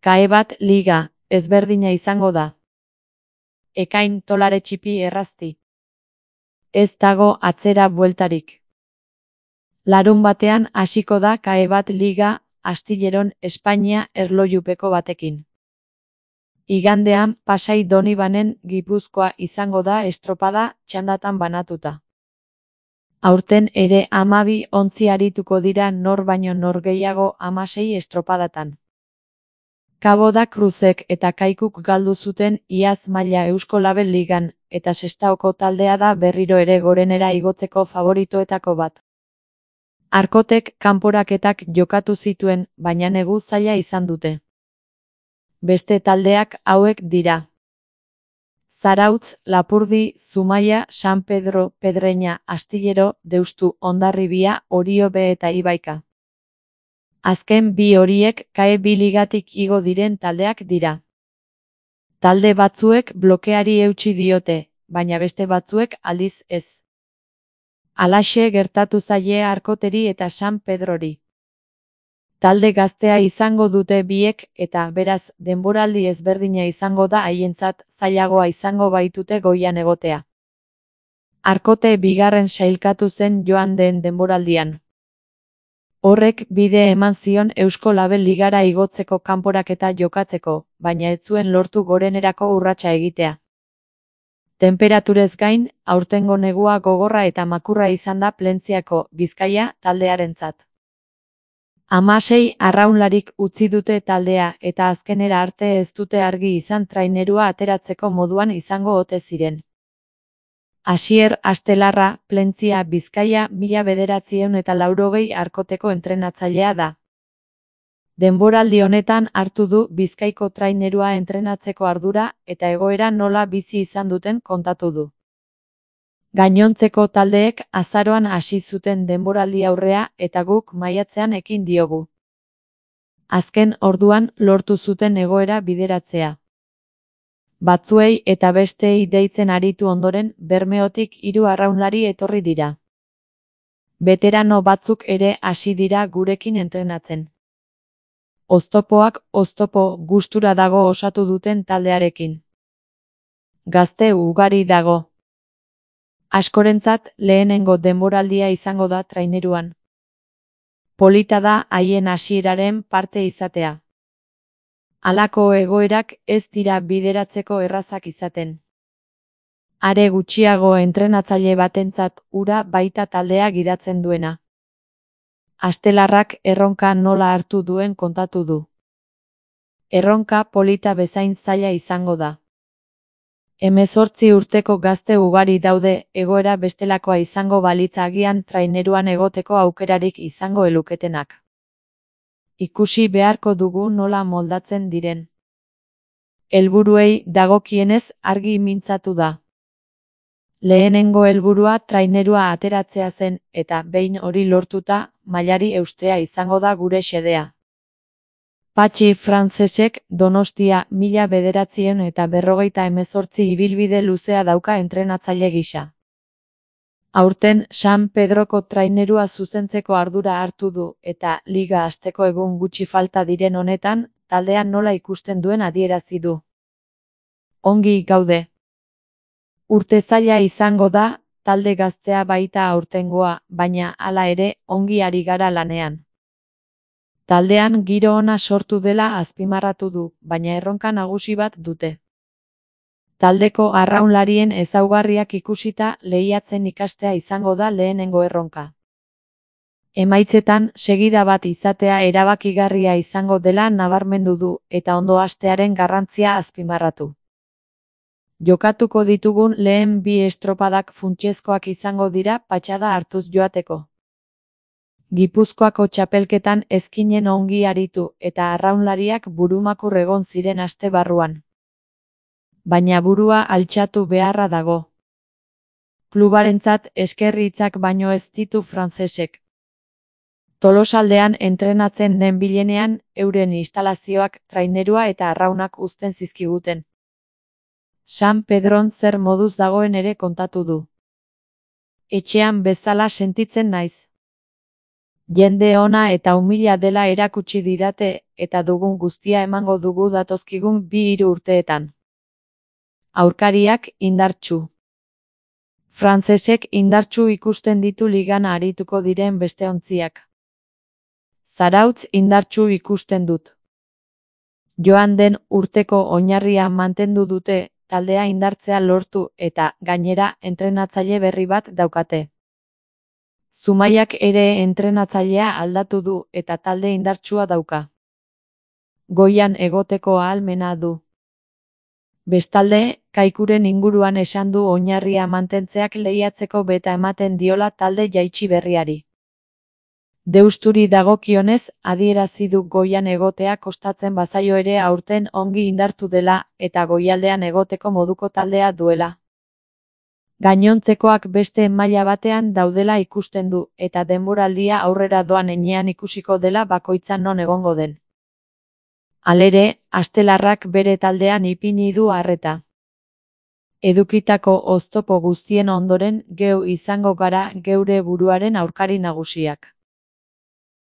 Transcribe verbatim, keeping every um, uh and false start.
Kae bat liga, ezberdina izango da. Ekain tolare txipi errazti. Ez dago atzera bueltarik. Larun batean hasiko da kae bat liga, astilleron Espainia erlojupeko batekin. Igandean Pasai Donibanen Gipuzkoa izango da estropada txandatan banatuta. Aurten ere hamabi ontzi arituko dira nor baino nor gehiago hamasei estropadatan. Cabo da Cruzek eta Kaikuk galdu zuten iaz maila Eusko Label Ligan, eta Sestaoko taldea da berriro ere gorenera igotzeko favoritoetako bat. Arkotek kanporaketak jokatu zituen, baina negu zaila izan dute. Beste taldeak hauek dira: Zarautz, Lapurdi, Zumaia, San Pedro, Pedreña, Astillero, Deustu, Hondarribia, Orio B eta Ibaika. Azken bi horiek kae bi ligatik igo diren taldeak dira. Talde batzuek blokeari eutsi diote, baina beste batzuek aldiz ez. Halaxe gertatu zaie Arkoteri eta San Pedrori. Talde gaztea izango dute biek eta beraz denboraldi ezberdina izango da haientzat, zailagoa izango baitute goian egotea. Arkote bigarren sailkatu zen joan den denboraldian. Horrek bide eman zion Eusko Label Ligara igotzeko kanporaketa jokatzeko, baina ez zuen lortu gorenerako urratsa egitea. Tenperaturez gain, aurtengo negua gogorra eta makurra izan da Plentziako, Bizkaia, taldearentzat. Hamasei arraunlarik utzi dute taldea eta azkenera arte ez dute argi izan trainerua ateratzeko moduan izango ote ziren. Asier Astelarra, Plentzia, Bizkaia, mila bederatziehun eta laurogei Arkoteko entrenatzailea da. Denboraldi honetan hartu du Bizkaiko trainerua entrenatzeko ardura eta egoera nola bizi izan duten kontatu du. Gainontzeko taldeek azaroan hasi zuten denboraldi aurrea eta guk maiatzean ekin diogu. Azken orduan lortu zuten egoera bideratzea. Batzuei eta besteei deitzen aritu ondoren Bermeotik hiru arraunlari etorri dira. Veterano batzuk ere hasi dira gurekin entrenatzen. Oztopoak oztopo gustura dago osatu duten taldearekin. Gazte ugari dago. Askorentzat lehenengo denboraldia izango da traineruan. Polita da haien hasieraren parte izatea. Halako egoerak ez dira bideratzeko errazak izaten. Are gutxiago entrenatzaile batentzat hura baita taldea gidatzen duena. Astelarrak erronka nola hartu duen kontatu du. Erronka polita bezain zaila izango da. Hemezortzi urteko gazte ugari daude, egoera bestelakoa izango balitz agian traineruan egoteko aukerarik izango eluketenak. Ikusi beharko dugu nola moldatzen diren. Helburuei dagokienez argi mintzatu da. Lehenengo helburua trainerua ateratzea zen eta behin hori lortuta, mailari eustea izango da gure xedea. Patxi Frantzesek Donostia mila bederatziehun eta berrogeita hemezortzi ibilbide luzea dauka entrenatzaile gisa. Aurten San Pedroko trainerua zuzentzeko ardura hartu du eta liga hasteko egun gutxi falta diren honetan, taldea nola ikusten duen adierazi du. Ongi gaude. Urte zaila izango da, talde gaztea baita aurtengoa, baina hala ere ongi ari gara lanean. Taldean giro ona sortu dela azpimarratu du, baina erronka nagusi bat dute. Taldeko arraunlarien ezaugarriak ikusita lehiatzen ikastea izango da lehenengo erronka. Emaitzetan segida bat izatea erabakigarria izango dela nabarmendu du eta ondo hastearen garrantzia azpimarratu. Jokatuko ditugun lehen bi estropadak funtsezkoak izango dira patxada hartuz joateko. Gipuzkoako txapelketan ezkinen ongi aritu eta arraunlariak burumakur egon ziren aste barruan. Baina burua altxatu beharra dago. Klubarentzat eskerri hitzak baino ez ditu frantzesek. Tolosaldean entrenatzen nenbilenean euren instalazioak, trainerua eta arraunak uzten zizkiguten. San Pedron zer moduz dagoen ere kontatu du. Etxean bezala sentitzen naiz. Jende ona eta umila dela erakutsi didate, eta dugun guztia emango dugu datozkigun bi hiru urteetan. Aurkariak indartsu. Frantsesek indartsu ikusten ditu ligan arituko diren beste ontziak. Zarautz indartsu ikusten dut. Joan den urteko oinarria mantendu dute, taldea indartzea lortu eta, gainera, entrenatzaile berri bat daukate. Zumaiak ere entrenatzailea aldatu du eta talde indartsua dauka. Goian egoteko ahalmena du. Bestalde, Kaikuren inguruan esan du oinarria mantentzeak lehiatzeko beta ematen diola talde jaitsi berriari. Deusturi dagokionez, adierazi du goian egotea kostatzen bazaio ere aurten ongi indartu dela eta goialdean egoteko moduko taldea duela. Gainontzekoak beste maila batean daudela ikusten du eta denboraldia aurrera doan heinean ikusiko dela bakoitza non egongo den. Halere, astelarrak bere taldean ipini du arreta. Edukitako oztopo guztien ondoren geu izango gara geure buruaren aurkari nagusiak.